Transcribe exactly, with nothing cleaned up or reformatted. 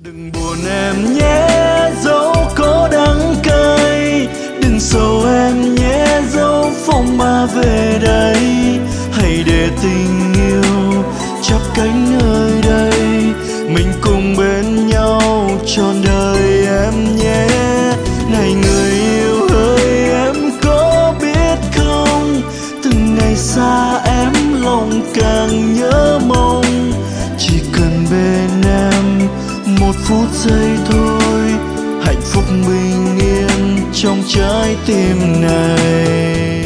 Đừng buồn em nhé, dẫu có đắng cay, đừng sầu em nhé, dẫu phong ba về đây. Hãy để tình yêu chắp cánh nơi đây, mình cùng bên nhau trọn đời em nhé. Này người yêu ơi, em có biết không, từng ngày xa em lòng càng nhớ mong. Chỉ cần bên em một phút giây thôi, hạnh phúc bình yên trong trái tim này.